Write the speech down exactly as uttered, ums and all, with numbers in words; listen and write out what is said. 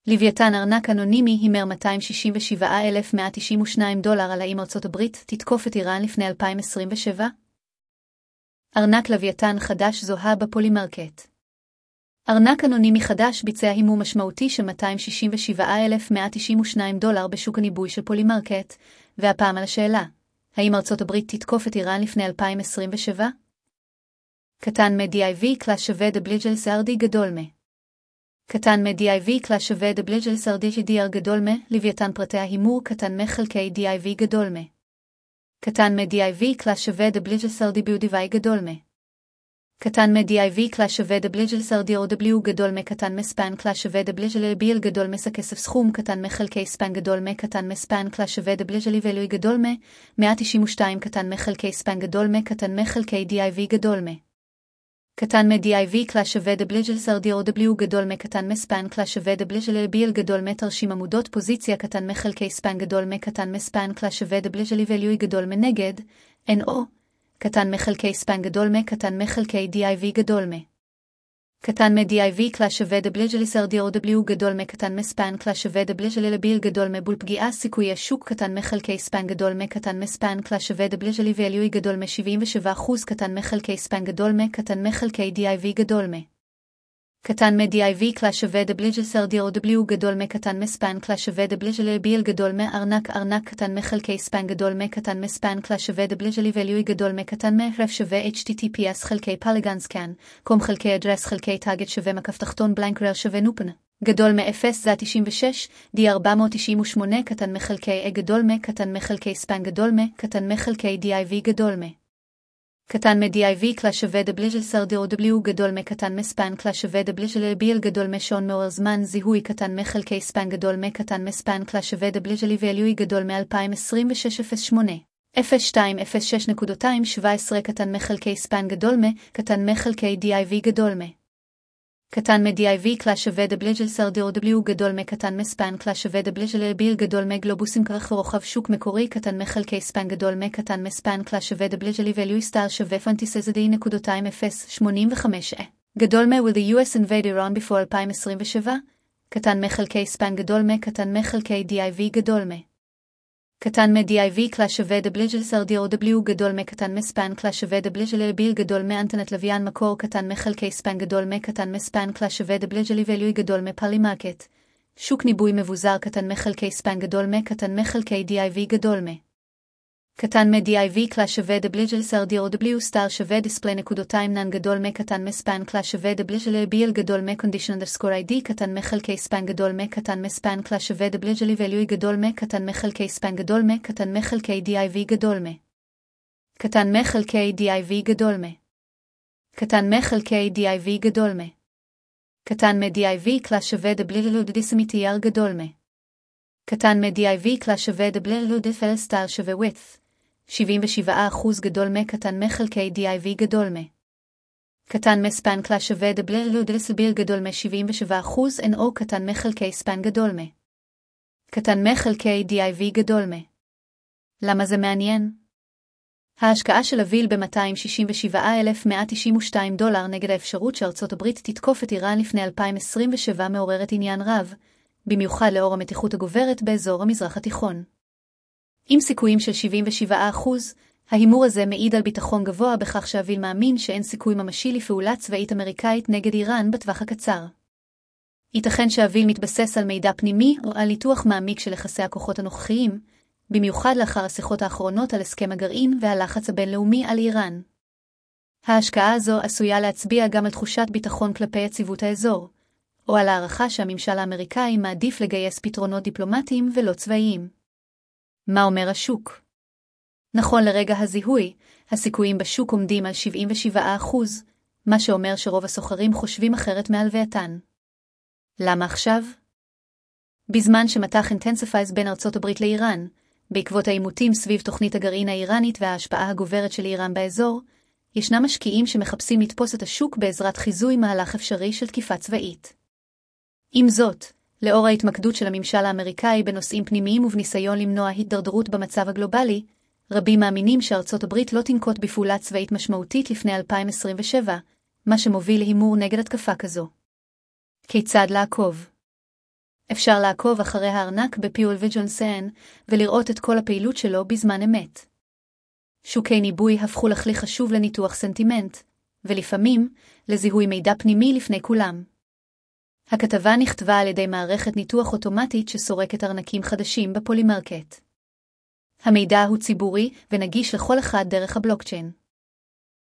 לוויתן ארנק אנונימי הימר מאתיים שישים ושבעה אלף מאה תשעים ושניים דולר על האם ארצות הברית תתקוף את איראן לפני אלפיים עשרים ושבע? ארנק לוויתן חדש זוהה בפולימרקט. ארנק אנונימי חדש ביצע הימור משמעותי של מאתיים שישים ושבעה אלף מאה תשעים ושניים דולר בשוק הניבוי של פולימרקט, והפעם על השאלה, האם ארצות הברית תתקוף את איראן לפני אלפיים עשרים ושבע? קטן מ-די איי וי קלאס שווה דבליג'לס ארדי גדול מ. קטן מ-די איי וי קלאס שווה דבליג'לס ארדי די אר גדול מ, לוויתן פרטי ההימור קטן מ חלקי די איי וי גדול מ. קטן מ-די איי וי קלאס שווה דבליג'לס ארדי ביודיווי גדול מ. קטן מ-די איי וי קלאס שווה דבליג'לס ארדי או דבליו גדול מ קטן מ-ספן קלאס שווה דבליג'ל ביל גדול מ סכסף סכום קטן מ-חלקי ספן גדול מ קטן מ-ספן קלאס שווה דבליג'לי ואלוי גדול מ מאה תשעים ושתיים קטן מ-חלקי ספן גדול מ קטן מ-חלקי די איי וי גדול מ. קטן מ-די איי וי קלאס שווה דבליג'לס ארדי או דבליו גדול מ קטן מ-ספן קלאס שווה דבליג'ל ביל גדול מ תרשים עמודות פוזיציה קטן מ-חלקי ספן גדול מ קטן מ-ספן קלאס שווה דבליג'לי ואלוי גדול מ נגד אן או קטן מחלקי ספן גדול מ קטן מחלקי די איי וי גדול מ. קטן מ-די איי וי קלאס שווה דבליג'ליס ארדי או דבליו גדול מ קטן מספן קלאס שווה דבליג'לי לביל גדול מ בול פגיעה סיכוי השוק קטן מחלקי ספן גדול מ קטן מספן קלאס שווה דבליג'לי ואליוי גדול מ שבעים ושבעה אחוז קטן מחלקי ספן גדול מ קטן מחלקי די איי וי גדול מ. קטן מ-די איי וי קלאס שווה דבליג'ליס ארדי או דבליו גדול מ קטן מספן קלאס שווה דבליג'לי לביל גדול מ ארנק ארנק קטן מחלקי ספן גדול מ קטן מספן קלאס שווה דבליג'לי ואליוי גדול מ קטן מ רף שווה אייץ' טי טי פי אס חלקי פלגנס כאן קום חלקי אדרס חלקי טאגט שווה מקף תחתון בלנקרר שווה נופן גדול מ-אפס זה תשעים ושש די ארבע מאות תשעים ושמונה קטן מחלקי A גדול מ קטן מחלקי ספן גדול מ קטן מחלקי די איי וי גדול מ. קטן מ-די איי וי קלאס שווה דבליג'לס ארדי או דבליו גדול מ קטן מספן קלאס שווה דבליג'לי ביל גדול מ שעון מעורר זמן זיהוי קטן מחלקי ספן גדול מ קטן מספן קלאס שווה דבליג'לי ואליוי גדול מ-אלפיים עשרים ושש אפס שמונה אפס שתיים אפס שש שבע עשרה קטן מחלקי ספן גדול מ קטן מחלקי די איי וי גדול מ. קטן מ-די איי וי קלאס שווה דבליג'לס ארדי או דבליו גדול מ קטן מספן קלאס שווה דבליג'לי ביל גדול מ גלובוסים כרך ורוחב שוק מקורי קטן מחלקי ספן גדול מ קטן מספן קלאס שווה דבליג'לי ואליוי סטאר שווה פנטיסזדי נקודותיים אפס שמונים וחמש גדול מ will the U S invade Iran before אלפיים עשרים ושבע קטן מחלקי ספן גדול מ קטן מחלקי די איי וי גדול מ. קטן מ-די איי וי קלאס שווה דבליג'לס ארדי או דבליו גדול מ קטן מספן קלאס שווה דבליג'לי ביל גדול מ אנטנת לוויין מקור קטן מחלקי ספן גדול מ קטן מספן קלאס שווה דבליג'לי ואליוי גדול מ פולימרקט שוק ניבוי מבוזר קטן מחלקי ספן גדול מ קטן מחלקי די איי וי גדול מ. קטן מ-די איי וי קלאס שווה דבליג'לס ארדי או דבליו סטאר שווה דיספלי נקודותיים נן גדול מ קטן מספן קלאס שווה דבליג'לי ביל גדול מ קונדישן אנדרסקור איי די קטן מחלקי ספן גדול מ קטן מספן קלאס שווה דבליג'לי ואליוי גדול מ קטן מחלקי ספן גדול מ קטן מחלקי די איי וי גדול מ. קטן מחלקי די איי וי גדול מ. קטן מחלקי די איי וי גדול מ. קטן מ-די איי וי קלאס שווה דבליג'לי דיסמיטייר גדול מ. קטן מ-די איי וי קלאס שווה דבליג'לי דיפל סטאר שווה width שבעים ושבעה אחוז גדול מ קטן מחלקי די איי וי גדול מ. קטן מספן קלאס שווה דבליג'לי דיסביל גדול מ שבעים ושבעה אחוז אן או קטן מחלקי ספן גדול מ. קטן מחלקי די איי וי גדול מ. למה זה מעניין? ההשקעה של אביל ב-מאתיים שישים ושבעה אלף מאה תשעים ושתיים דולר נגד האפשרות שארצות הברית תתקוף את איראן לפני אלפיים עשרים ושבע מעוררת עניין רב, במיוחד לאור המתיחות הגוברת באזור המזרח התיכון. עם סיכויים של שבעים ושבעה אחוז, ההימור הזה מעיד על ביטחון גבוה בכך שאביל מאמין שאין סיכוי ממשי לפעולה צבאית אמריקאית נגד איראן בטווח הקצר. ייתכן שאביל מתבסס על מידע פנימי או על ניתוח מעמיק של יחסי הכוחות הנוכחיים, במיוחד לאחר השיחות האחרונות על הסכם הגרעין והלחץ הבינלאומי על איראן. ההשקעה הזו עשויה להצביע גם על תחושת ביטחון כלפי יציבות האזור, או על הערכה שהממשל האמריקאי מעדיף לגייס פתרונות דיפלומטיים ולא צבאיים. מה אומר השוק? נכון לרגע הזיהוי, הסיכויים בשוק עומדים על שבעים ושבעה אחוז, מה שאומר שרוב הסוחרים חושבים אחרת מהלווייתן. למה עכשיו? בזמן שמתח אינטנסיפייז בין ארצות הברית לאיראן, בעקבות העימותים סביב תוכנית הגרעין האיראנית וההשפעה הגוברת של איראן באזור, ישנם משקיעים שמחפשים לתפוס את השוק בעזרת חיזוי מהלך אפשרי של תקיפה צבאית. עם זאת, לאור ההתמקדות של הממשל האמריקאי בנושאים פנימיים ובניסיון למנוע התדרדרות במצב הגלובלי, רבים מאמינים שארצות הברית לא תנקוט בפעולה צבאית משמעותית לפני אלפיים עשרים ושבע, מה שמוביל להימור נגד התקפה כזו. כיצד לעקוב? אפשר לעקוב אחרי הארנק בפיול וג'ונסן ולראות את כל הפעילות שלו בזמן אמת. שוקי ניבוי הפכו לכלי חשוב לניתוח סנטימנט, ולפעמים לזיהוי מידע פנימי לפני כולם. הכתבה נכתבה על ידי מערכת ניתוח אוטומטית שסורקת ארנקים חדשים בפולימרקט. המידע הוא ציבורי ונגיש לכל אחד דרך הבלוקצ'יין.